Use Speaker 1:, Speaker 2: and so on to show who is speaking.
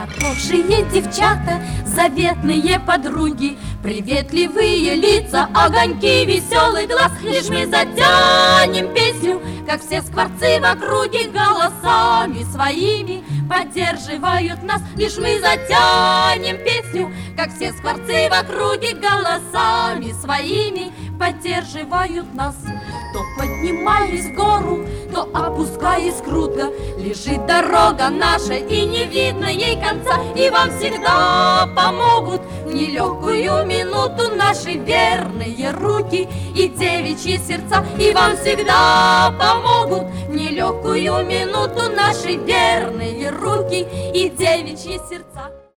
Speaker 1: Хорошие девчата, заветные подруги, приветливые лица, огоньки, веселый глаз. Лишь мы затянем песню, как все скворцы в округе, голосами своими поддерживают нас. Лишь мы затянем песню, как все скворцы в округе, голосами своими поддерживают нас. То поднимаясь в гору, то опускаясь круто, лежит дорога наша, и не видно ей конца. И вам всегда помогут в нелегкую минуту наши верные руки и девичьи сердца. И вам всегда помогут в нелегкую минуту наши верные руки и девичьи сердца.